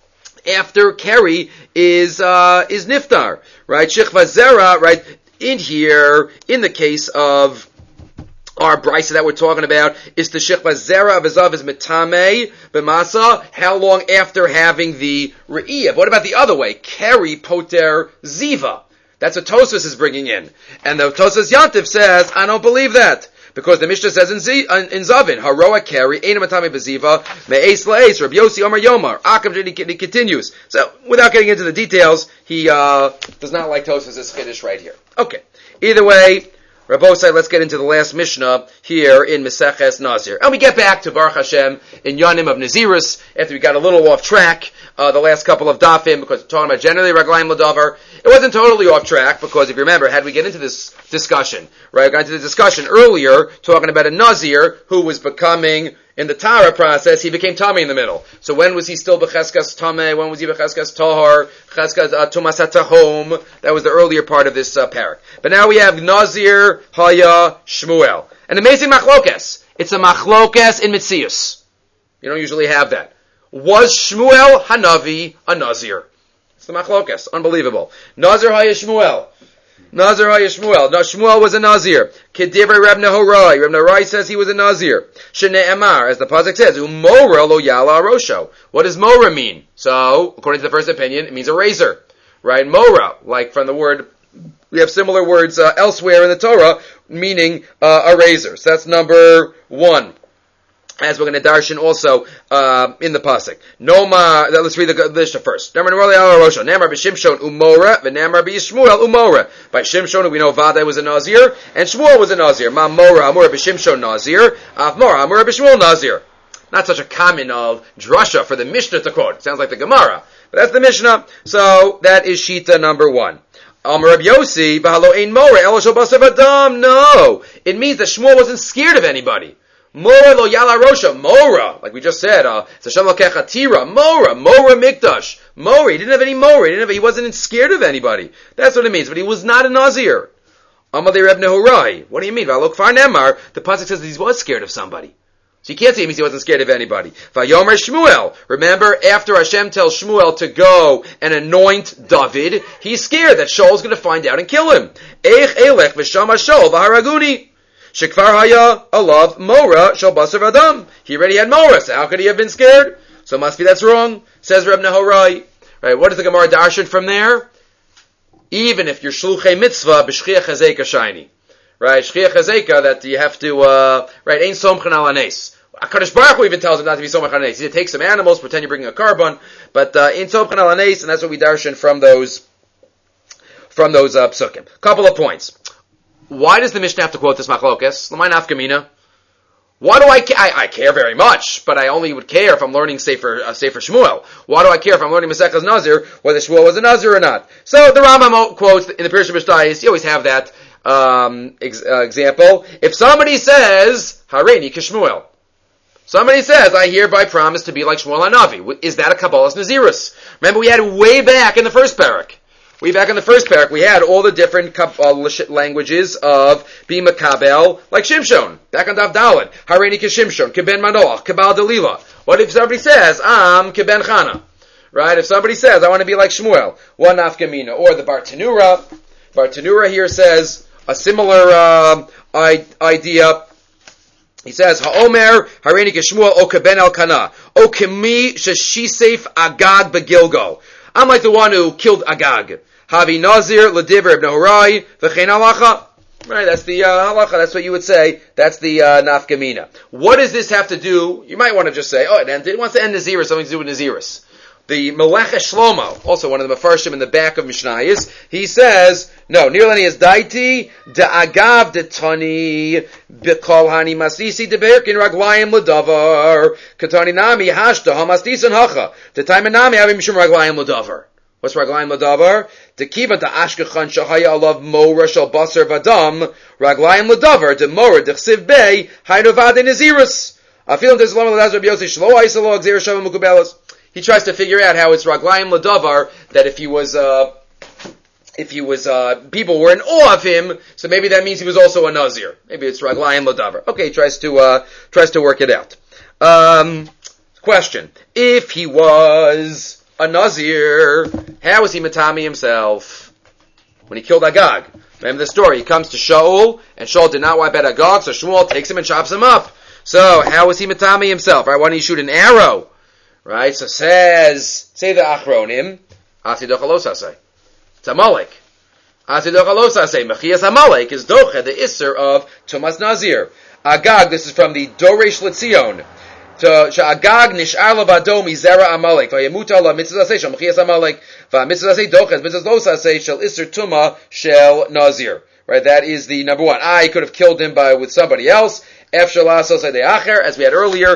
after Keri is niftar? Right, shechva zera. Right, in here in the case of our brisa that we're talking about is the shechva zera of Azav is metame b'masa. How long after having the re'iyah? What about the other way? Keri poter ziva. That's what Tosfos is bringing in, and the Tosfos Yantiv says I don't believe that. Because the Mishnah says in Zavin, Haroa Keri, Eina Matame Beziva, Me'es La'es, Rabbi Yossi Omer Yomar. Akam he continues. So, without getting into the details, he does not like Tosfos' Kiddush right here. Okay. Either way, Rabbosai, let's get into the last Mishnah here in Meseches Nazir. And we get back to Baruch Hashem in Yonim of Nazirus, after we got a little off track the last couple of dafim, because we're talking about generally Raglaim Ladavar. It wasn't totally off track, because if you remember, had we get into this discussion, right, we got into the discussion earlier, talking about a Nazir who was becoming, in the Tara process, he became Tami in the middle. So when was he still Becheskas Tameh? When was he Becheskas Tahar? Cheskas Tumas HaTahom? That was the earlier part of this parak. But now we have Nazir, Haya, Shmuel. An amazing machlokes. It's a machlokes in Mitzius. You don't usually have that. Was Shmuel Hanavi a Nazir? It's the machlokes. Unbelievable. Nazir Haya Shmuel. Nazir haya Shmuel. No, Shmuel was a Nazir. Kedivrei Reb Nehorai. Reb Nehorai says he was a Nazir. Shne'emar, as the pasuk says, Umora lo yala arosho. What does Mora mean? So, according to the first opinion, it means a razor. Right? Mora, like from the word, we have similar words elsewhere in the Torah, meaning a razor. So that's number one. As we're going to darshan also in the pasuk. Noma. Let's read the Mishnah first. Nemar b'Shimshon umora v'nemar b'Yishmuel umora. By Shimshon we know Vadai was a Nazir and Shmuel was a Nazir. Ma mora amora b'Shimshon Nazir. Af mora amora b'Shmuel Nazir. Not such a common of drasha for the Mishnah to quote. It sounds like the Gemara, but that's the Mishnah. So that is Shita number one. Amar Rabbi Yossi b'halo ein mora elo shel basar v'dam. No, it means that Shmuel wasn't scared of anybody. Mora lo yala rosha. Mora, like we just said, Hashem lokecha tira. Mora mikdash. Mora, he didn't have any mora. He wasn't scared of anybody. That's what it means. But he was not a Nazir. Amalei Reb Nehorai. What do you mean? V'alok far nemar. The pasuk says that he was scared of somebody. So you can't say it means he wasn't scared of anybody. Vayomer Shmuel. Remember, after Hashem tells Shmuel to go and anoint David, he's scared that Shaul's going to find out and kill him. Eich elech v'shama Shaul v'haraguni. Shekvar haya alav mora shel basar v'adam. He already had mora, so how could he have been scared? So it must be that's wrong, says Reb Nehorai. Right, what is the Gemara darshan from there? Even if you're shluchei mitzvah, b'shchiach hazeka shiny. Right, shchiach hazeka, that you have to, right, ein somchen al hanes. HaKadosh Baruch Hu even tells him not to be somchen al hanes. He takes some animals, pretend you're bringing a carbon, but ein somchen al hanes, and that's what we darshan from those psukim. Couple of points. Why does the Mishnah have to quote this machlokes? L'may nafkamina. Why do I care very much, but I only would care if I'm learning Sefer Shmuel. Why do I care if I'm learning Masechtas Nazir, whether Shmuel was a Nazir or not? So the Rambam quotes in the Pirush Mishnayos, you always have that example. If somebody says, Hareini Kishmuel, somebody says, I hereby promise to be like Shmuel HaNavi. Is that a Kabbalah's Nazirus? Remember, we had way back in the first parak. We had all the different languages of being Makabel, like Shimshon, back on Dav Daled, Hareini Kishimshon, Keben Manoach, Kabal Delila. What if somebody says, I'm Keben Chana? Right? If somebody says, I want to be like Shmuel, one nafkamina. Or the Bartanura. Bartanura here says a similar idea. He says, Ha'omer, Hareini Kishmuel, O Keben Elkanah, O Kemi Sheshisef Agag Begilgo. I'm like the one who killed Agag. Havi Nazir, Lediver Ibn Nehorai, V'chein halacha. Right, that's the halacha, that's what you would say. That's the nafkamina. What does this have to do? You might want to just say, it wants to end Naziris, something to do with Naziris. The Melech Shlomo, also one of the Mefarshim in the back of Mishnayos, he says, no, Nirlani is daiti, da'agav detani, b'kol hani masisi deberkin raglayim l'davar, katani nami hashta hamastisan hacha, detayim nami havim mishum raglayim l'davar. What's raglayim l'davar? Dekiva da'ashkechan shahaya alav mora shal basar vadam, raglayim l'davar, de mora dechsiv bei, hainu vade nazirus. Afilim teslam l'daz Rabbi Yossi shlo aisalo gzir shavim mukubelas. He tries to figure out how it's raglayim l'davar, that if he was, people were in awe of him, so maybe that means he was also a Nazir. Maybe it's raglayim l'davar. Okay, he tries to work it out. Question. If he was a Nazir, how was he matami himself? When he killed Agag. Remember the story. He comes to Shaul, and Shaul did not wipe out Agag, so Shmuel takes him and chops him up. So, how was he matami himself? Right? Why didn't he shoot an arrow? Right? So say the Achronim, Asidochalosase. It's Amalek. Asidochalosase. Mechias Amalek is Doche, the Isser of Tumas Nazir. Agag, this is from the Doresh Letzion. Agag nish'ar lavado mizera Amalek. Vayemuta la mitzvah shel Mechias Amalek. V'mitzvah doches, mitzvah losase shel Isser Tuma shel Nazir. Right? That is the number one. I could have killed him with somebody else. As we had earlier,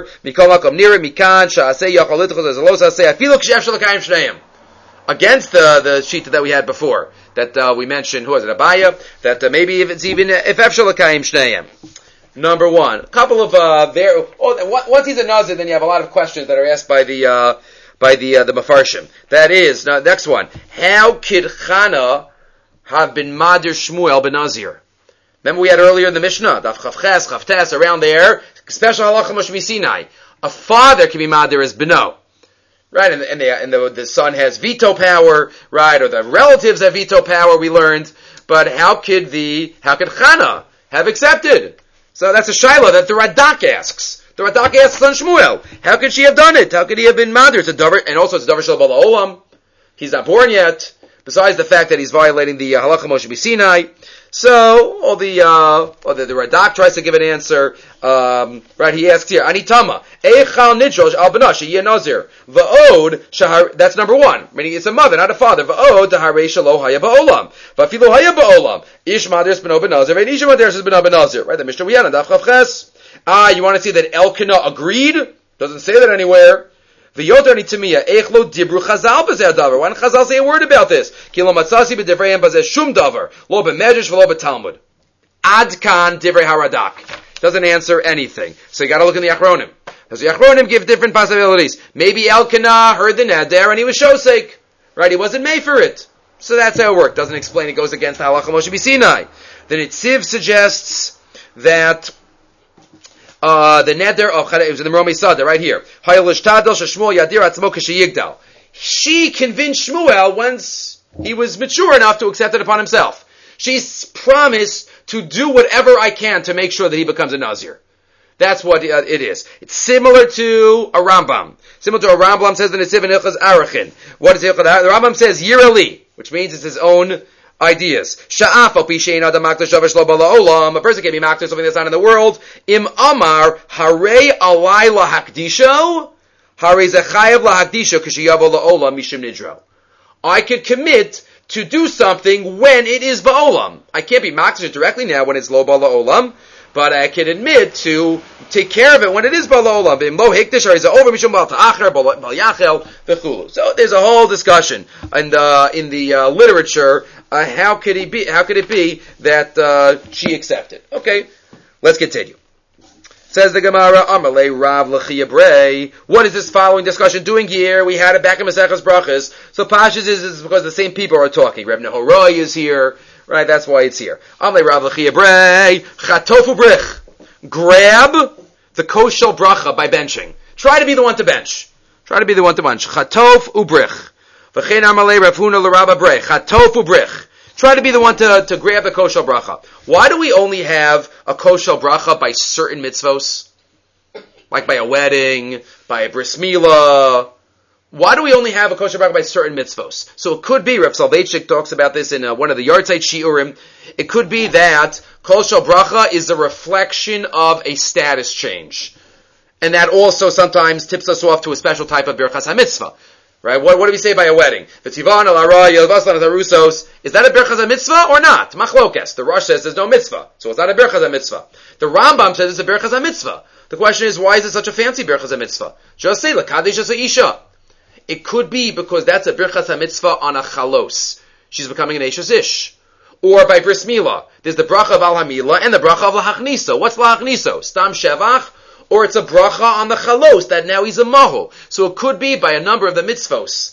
against the sheet that we had before, that we mentioned, who was it, Abaya, that maybe if Efshel L'Kayim Shneim. Number one. A couple of, once he's a Nazir, then you have a lot of questions that are asked by the Mefarshim. That is, next one. How could Chana have been Madir Shmuel ben Nazir? Remember we had earlier in the Mishnah, Daf Chavches, Chavtes, around there, special halacha must be Sinai. A father can be Madir as Beno. Right? And the son has veto power, right? Or the relatives have veto power, we learned. but how could Chana have accepted? So that's a shaila that the Radak asks. The Radak asks on Shmuel, how could she have done it? How could he have been mother? It's a davar, and also it's a davar shel bala olam. He's not born yet. Besides the fact that he's violating the halacha Moshe B'Sinai. So, the Radak tries to give an answer. Right, he asks here, Anitama, Eichal Nidrosh al Banashi Nazir. Va'od, that's number one. Meaning it's a mother, not a father. Va'od, Taharei Shalo Haya Ba'olam. Va'filu Haya Ba'olam. Ish Maders B'no B'Nazir, and Ish Maders B'no B'Nazir. Right, the Mishnah we had on Daf Chav Ches. You want to see that Elkanah agreed? Doesn't say that anywhere. V'yoter Nitamiya, Eichlo Dibru Chazal B'zeh Davar. Why didn't Chazal say a word about this? Kilo Matzasi B'divrayim B'zeh Shum Davar. Lo B'medrash V'lo B'Talmud. Ad Kan Divrei Haradak. Doesn't answer anything. So you gotta look in the Achronim. Because the Achronim give different possibilities. Maybe Elkanah heard the Neder and he was shosek. Right? He wasn't made for it. So that's how it worked. Doesn't explain it goes against the Halacha Moshe B'Sinai. The Nitziv suggests that the neder of it was in the Romi Sada right here. She convinced Shmuel once he was mature enough to accept it upon himself. She's promised to do whatever I can to make sure that he becomes a Nazir. That's what it is. It's similar to a Rambam. Similar to a Rambam says in the Nitziv and Ilchaz Arachin. What is Ilchaz? The Rambam says Yirali, which means it's his own ideas. A person can be makter something that's not in the world. Im amar hare alai lahakdisho, hare zechayev lahakdisho k'shiyavo la'olam mishim nidro. I could commit to do something when it is ba'olam. I can't be makter directly now when it's lo ba'olam, but I can admit to take care of it when it is ba'olam. So there's a whole discussion in the literature. How could it be that she accepted? Okay, let's continue. Says the Gemara, Amalei Rav L'Chia Brei. What is this following discussion doing here? We had it back in Maseches Brachas. So Pashas is because the same people are talking. Reb Nehoroi is here, right? That's why it's here. Amalei Rav L'Chia Brei. Chatofu Brich. Grab the koshel bracha by benching. Try to be the one to bench. Chatof ubrich. V'chein amalei Rav Huna l'Rabba Brei. Chatof ubrich. Try to be the one to grab the koshel bracha. Why do we only have a koshel bracha by certain mitzvos? Like by a wedding, by a bris milah. Why do we only have a koshel bracha by certain mitzvos? So it could be, Rav Soloveitchik talks about this in one of the Yartzeit Shiurim, it could be that koshel bracha is a reflection of a status change. And that also sometimes tips us off to a special type of birchas ha-mitzvah. Right? What do we say by a wedding? V'tivan al-ara yelvaslan al-arusos. Is that a birchas ha-mitzvah or not? Machlokes. The Rosh says there's no mitzvah. So it's not a birchas ha-mitzvah. The Rambam says it's a birchas ha-mitzvah. The question is, why is it such a fancy birchas ha-mitzvah? Just say, l'kadish as isha. It could be because that's a birchas ha-mitzvah on a chalos. She's becoming an Eishes Ish. Or by bris milah. There's the bracha of al-hamila and the bracha of lahachniso. What's lahachniso? Stam shevach? Or it's a bracha on the chalos, that now he's a mahu. So it could be by a number of the mitzvos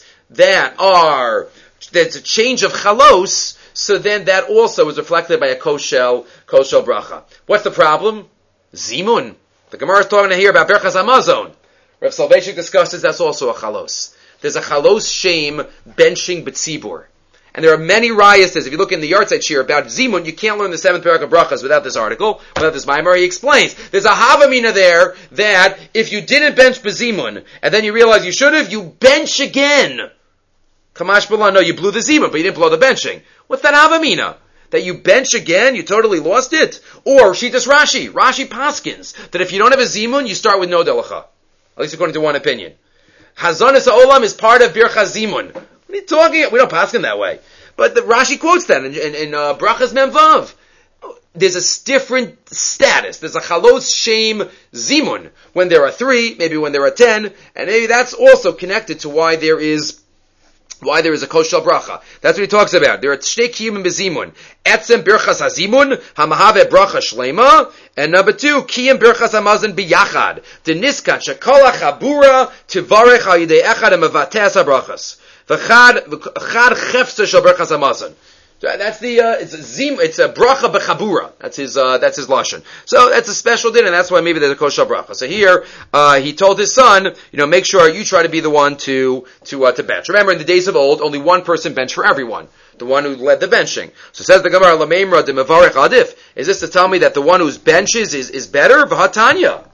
there's a change of chalos, so then that also is reflected by a koshel bracha. What's the problem? Zimun. The Gemara is talking here about Berchas Hamazon. Rav Soloveitchik discusses that's also a chalos. There's a chalos shame benching b'tzibur. And there are many rayas. If you look in the Yartzeit Shir about Zimun, you can't learn the 7th parak of Brachas without this article, without this Maimar. He explains. There's a Havamina there that if you didn't bench B'Zimun, and then you realize you should have, you bench again. Kamash B'lan, no, you blew the Zimun, but you didn't blow the benching. What's that Havamina? That you bench again, you totally lost it? Or Shitas Rashi Paskins, that if you don't have a Zimun, you start with no Delacha. At least according to one opinion. Hazanis Ha'olam is part of Birchas Zimun. What are you talking? We don't pass him that way. But the Rashi quotes that in Brachas Mem Vav. There's a different status. There's a chalos shame zimun when there are 3, maybe when there are 10, and maybe that's also connected to why there is a koshel bracha. That's what he talks about. There are shnei kiyum bezimun. Etzem birchas hazimun hamahave bracha shlema, and number 2 kiyum birchas hamazon biyachad. Deniskan shekol habura tivarech al yidei echad hamavateh habrachas. V'chad chefsa shel berchas hamazon. That's it's a bracha bechabura. That's his lashon. So that's a special din, and that's why maybe there's a kosher bracha. So here, he told his son, make sure you try to be the one to bench. Remember, in the days of old, only one person benched for everyone. The one who led the benching. So says the Gemara, Lameimra de Mevarech Adif. Is this to tell me that the one whose benches is better? V'hatanya.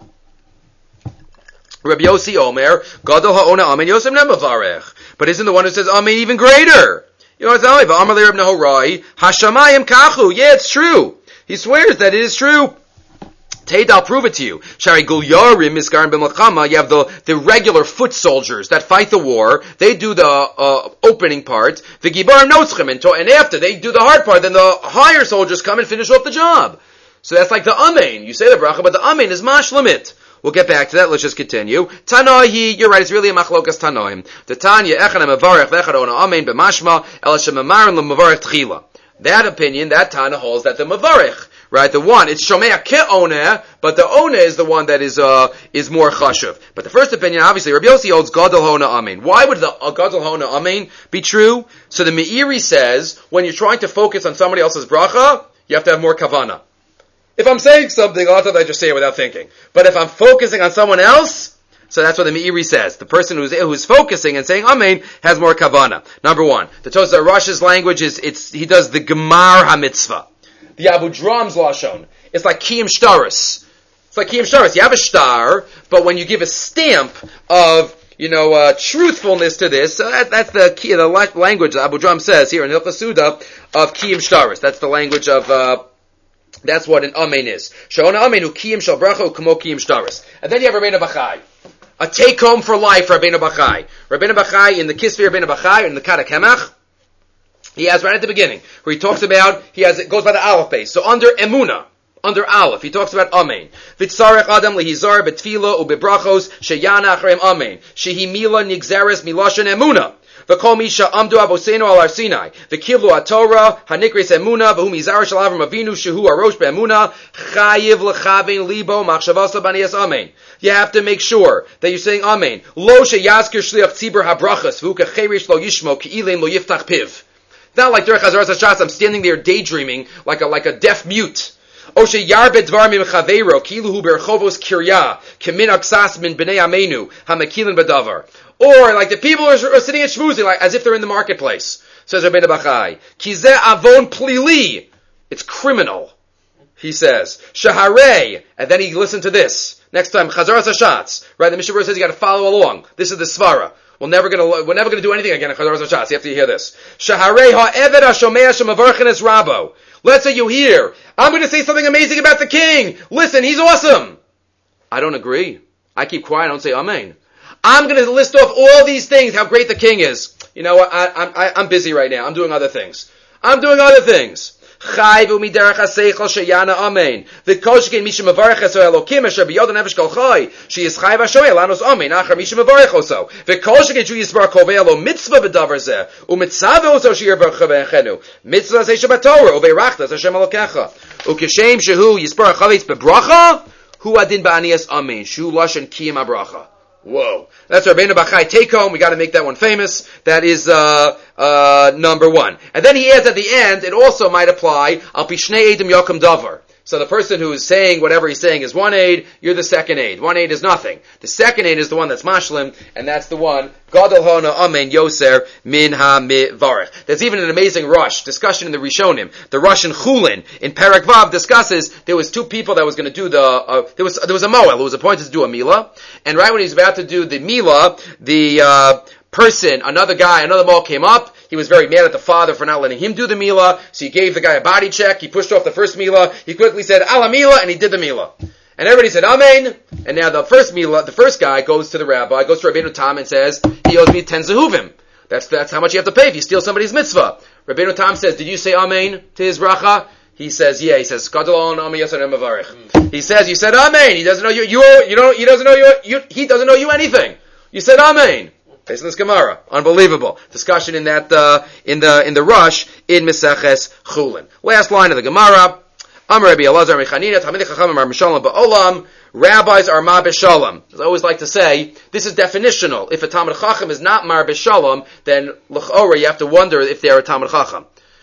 Rabbi Yossi Omer, Gadol ha'ona amen Yosem ne Mevarech. But isn't the one who says amen even greater? You know what's telling me? V'amar le'Reb Nahorai, Hashamayim kachu. Yeah, it's true. He swears that it is true. Tate, I'll prove it to you. Shari Gulyarim Miskarim b'Melchama. You have the regular foot soldiers that fight the war. They do the opening part. The Gibarim Notzchem, and after they do the hard part, then the higher soldiers come and finish off the job. So that's like the Amen. You say the bracha, but the Amen is mashlamit. We'll get back to that. Let's just continue. Tanahi, you're right. It's really a machlokas Tanoim. The Tanya Echad Mevarech Vechad Ona Amen b'Mashma El Shemamarin LeMevarech Tchila. That opinion, that Tana holds that the Mevarech. Right, the one, it's Shomea Ke'oneh, but the Oneh is the one that is more chashuv. But the first opinion, obviously, Rabbi Yossi holds Gadol Hona Amen. Why would the Gadol Hona Amen be true? So the Meiri says, when you're trying to focus on somebody else's bracha, you have to have more kavana. If I'm saying something, a lot of times I just say it without thinking. But if I'm focusing on someone else, so that's what the Meiri says. The person who's focusing and saying Amen has more kavana. Number one, the Tosafos Rosh's language he does the Gemar HaMitzvah. The Abu Dram's lashon. It's like kiyum shtaris. It's like kiyum shtaris. You have a shtar, but when you give a stamp of truthfulness to this, that's the key, the language that Abu Dram says here in Hilchos Suda of kiyum shtaris. That's the language of that's what an amen is. Sha'ona amenu kiyum shal bracha u'kamo kiyum shtaris. And then you have Rabbeinu Bachai. A take home for life for Rabbeinu Bachai. Rabbeinu Bachai in the Kisvei Rabbeinu Bachai in the Kad HaKemach. He has right at the beginning, where he talks about, it goes by the Aleph base. So under Emuna, under Aleph, he talks about Amen. V'tzarech Adam lehizar betfila ubebrachos sheyana acharem Amen. Shehi mila nigzeres milashon Emuna. V'kol misha amdu avosenu al Har Sinai. V'kivlu haTorah hanikres Emuna v'hu mizar shel Avram Avinu shehu arosh be'emuna chayiv lechavein libo machshavasa b'niyas Amen. You have to make sure that you're saying Amen. Lo sheyazkir shliach tzibur habrachas v'hu kecherish lo yishmo ki'ilein lo yiftach piv. Not like Derech Hazaras HaShatz, I'm standing there daydreaming like a deaf mute. Oshe yarbet dvar mim chaveiro, kiluhu berchovos kirya, kemin aksas min b'nei amenu, hamakilin b'davar. Or like the people are sitting and shmoozing, like as if they're in the marketplace. Says Rabbeinu Bachai, Kizeh avon plili. It's criminal. He says, Shaharei, and then he listened to this. Next time, Chazaras HaShatz. Right, the Mishnah Berurah says you gotta follow along. This is the Svara. We're never gonna do anything again in Chazaras HaShatz. You have to hear this. Shaharei ha'eved ha'shomea shemavarchen es rabo. Let's say you hear, I'm going to say something amazing about the king. Listen, he's awesome. I don't agree. I keep quiet. I don't say amen. I'm going to list off all these things, how great the king is. You know what? I'm busy right now. I'm doing other things. Chayv u'miderech ha'seichel sheyana amen. V'kol sheken misha mevarech eso Elokim asher b'yod ha'nefesh kol chai sheyis chayv ha'shoel lanos amen achar misha mevarech oso. V'kol sheken shu yisbar kovei lo mitzvah b'davar zeh u'mitzaveh oso sheyir baruch v'enchenu mitzvah zeh shabatorah u'veirachtas Hashem Elokecha u'keshem shehu yisbar chavetz bebracha hu adin ba'aniyas amen shu lashon kiyum ha'bracha. Whoa. That's Rabbeinu Bachai take home. We got to make that one famous. That is number one. And then he adds at the end, it also might apply, Al Pishnei Eidim Yokum Davar. So the person who is saying whatever he's saying is one aid, you're the second aid. One aid is nothing. The second aid is the one that's mashlim, and that's the one, Gadol Hona Amen Yoser Min HaMivarech. There's even an amazing Rush discussion in the Rishonim. The Rush in Chulin, in Perek Vav, discusses, there was two people that was going to do there was a Moel who was appointed to do a Milah, and right when he was about to do the Milah, the person, another Moel came up. He was very mad at the father for not letting him do the Milah, so he gave the guy a body check. He pushed off the first Milah. He quickly said, Ala Milah, and he did the Milah. And everybody said, Amen. And now the first Milah, the first guy goes to the rabbi, goes to Rabbeinu Tam and says, he owes me 10 zehuvim. That's how much you have to pay if you steal somebody's mitzvah. Rabbeinu Tam says, did you say Amen to his bracha? He says, yeah. He says, Gadol on Amen Yosef Mavarich. He says, you said Amen. He doesn't know he doesn't know you anything. You said Amen. Based on this Gemara. Unbelievable. Discussion in that, in the Rush, in Meseches Chulin. Last line of the Gemara. Amar Rabbi Elazar Mechanina, Talmidei Chachamim are Mishalom Ba'olam. Rabbis are Ma B'Shalom. As I always like to say, this is definitional. If a Talmid Chacham is not Mar B'Shalom, then L'chora you have to wonder if they are a Talmid Chacham.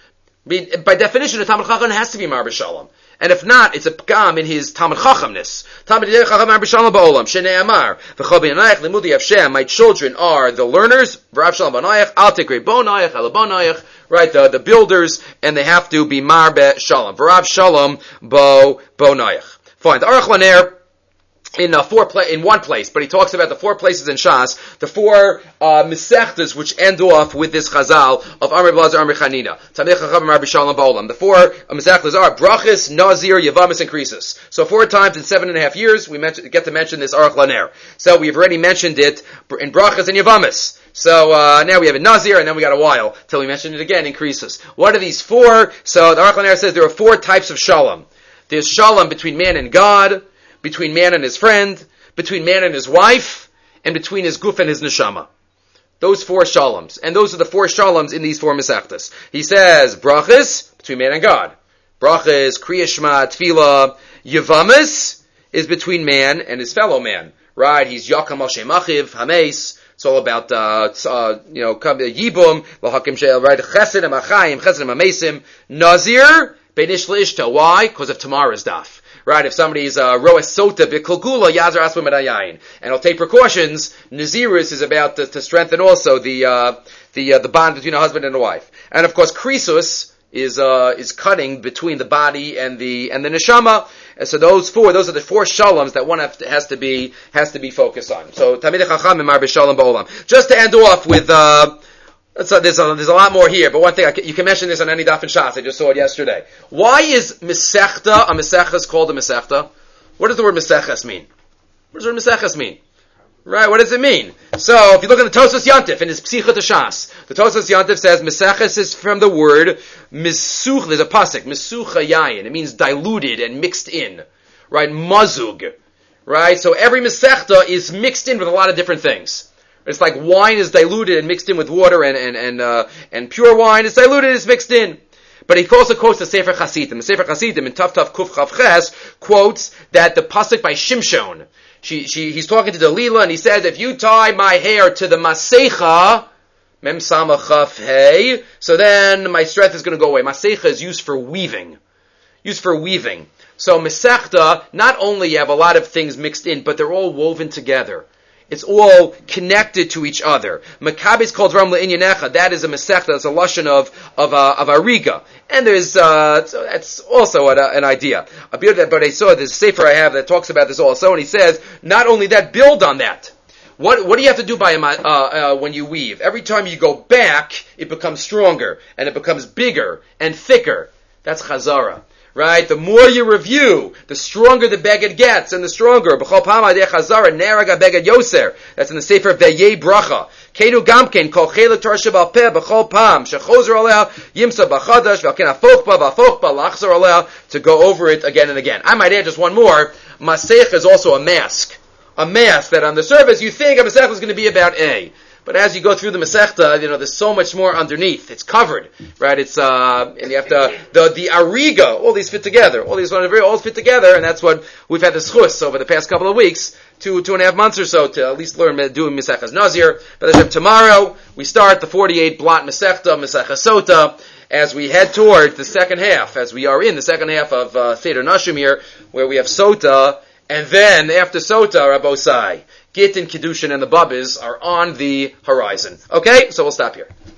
By definition, a Talmid Chacham has to be Mar B'Shalom. And if not, it's a pgam in his Talmid Chachamness. Talmid Chacham Mar B'Shalom Ba'olam. Shnei Amar. V'chol b'yanayach limudi Hashem. My children are the learners. V'rav Shalom B'nayach. Al Tikrei B'nayach. Ela B'nayach. Right, the builders, and they have to be Mar B'Shalom. V'rav Shalom B'nayach. Fine. The Aruch LaNer, in one place, but he talks about the 4 places in Shas, the 4 Mesechtas which end off with this Chazal of Amr Blazer, Amr Chanina. Tamei Chacham Rabbi Shalom Ba'olam. The 4 Mesechtas are Brachis, Nazir, Yavamis, and Krisus. So 4 times in 7.5 years, we get to mention this Aruch LaNer. So we've already mentioned it in Brachis and Yavamis. So now we have a Nazir, and then we got a while till we mention it again in Krisus. What are these 4? So the Aruch LaNer says there are 4 types of Shalom. There's Shalom between man and God, between man and his friend, between man and his wife, and between his guf and his neshama. Those 4 shaloms. And those are the 4 shaloms in these 4 mesechtas. He says, brachas, between man and God. Brachas, kriya shema, tefillah. Yavamis is between man and his fellow man. Right? He's yakam al shem achiv, hames. It's all about, yibum, lahakim she'el, right? Chesed amachayim, chesed amamesim. Nazir, beinish leishta. Why? Because of tomorrow's daf. Right, if somebody's roas sota b'kolgula yazar asma medayayin, and he'll take precautions. Nazirus is about to strengthen also the bond between a husband and a wife, and of course krisus is cutting between the body and the neshama. And so those are the 4 shaloms that one has to be focused on. So Tamid Chacham Mar B'Shalom Ba'olam. Just to end off with. There's a lot more here, but one thing, you can mention this on any daf in Shas. I just saw it yesterday. Why is Mesechta, a Mesechas called a Mesechta? What does the word Meseches mean? What does the word Meseches mean? Right, what does it mean? So, if you look at the Tosfos Yontif in his Psicha Shas, the Tosfos Yontif says Meseches is from the word Misuch, there's a pasuk, Misucha Yayin. It means diluted and mixed in. Right, Mazug. Right, so every Mesechta is mixed in with a lot of different things. It's like wine is diluted and mixed in with water, and pure wine is diluted and is mixed in. But he also quotes the Sefer Chasidim. The Sefer Chasidim in Tav Tav Kuf Chav Ches quotes that the pasuk by Shimshon. He's talking to Delilah, and he says, if you tie my hair to the Masecha, Mem Sama Chaf Hey, so then my strength is going to go away. Masecha is used for weaving. So Mesechta, not only you have a lot of things mixed in, but they're all woven together. It's all connected to each other. Maccabi is called Ram Le'inyanecha. That is a Mesechta. That's a lashon of Ariga. And there's, that's also an idea. But I saw this sefer I have that talks about this also, and he says, not only that, build on that. What do you have to do when you weave? Every time you go back, it becomes stronger, and it becomes bigger and thicker. That's Chazara. Right? The more you review, the stronger the beged gets, and the stronger. B'chol pam adei chazara neraga beged yoser. That's in the Sefer Vayei Bracha. Kedu gamken kol chelik Torah shebal peh b'chol pam shechozer aleh yimsa b'chadash v'alken afochba lachzor aleh, to go over it again and again. I might add just one more. Masech is also a mask. A mask that on the surface you think a Masech is going to be about A. But as you go through the Masechta, there's so much more underneath. It's covered, right? It's, and you have to, the Ariga, all these fit together. All these all fit together, and that's what we've had the schus over the past couple of weeks, 2.5 months or so, to at least learn doing Mesechas Nazir. But tomorrow, we start the 48 blot Masechta, Mesechas Sota, as we head towards the second half, as we are in the second half of Seder Nashim here, where we have Sota, and then after Sota, Rabbosai, Git and Kiddushin and the Babis are on the horizon. Okay, so we'll stop here.